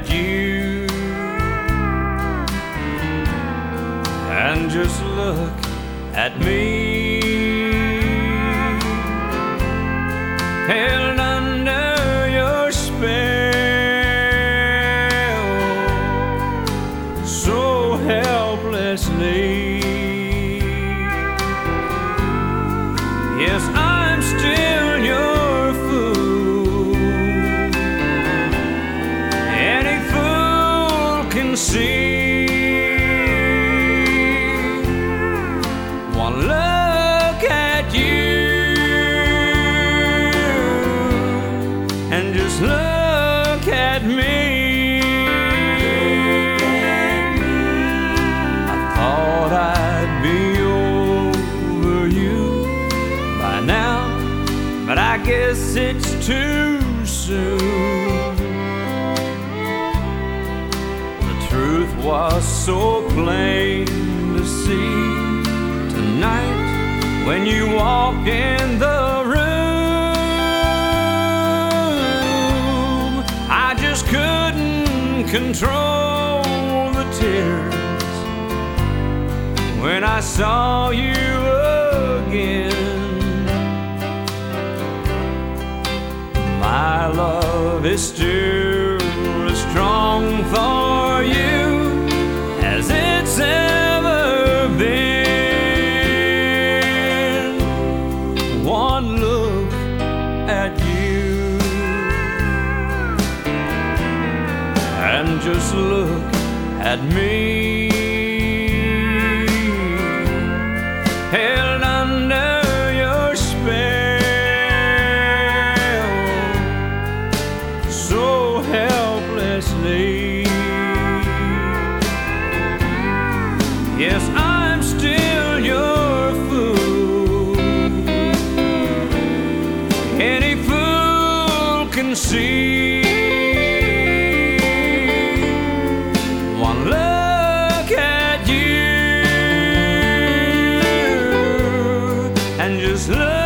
at you and just look at me, held under your spell so helplessly. Yes, I'm still your fool. Any fool can see. One look at you and just look at me. I thought I'd be over you by now, but I guess it's too soon. The truth was so plain to see tonight when you walked in the room. I just couldn't control the tears when I saw you again. My love is still as strong for you as it's ever been. One look at you and just look at me, held under your spell so helplessly. Yes, I'm still your fool. Any fool can see. One look at you and just look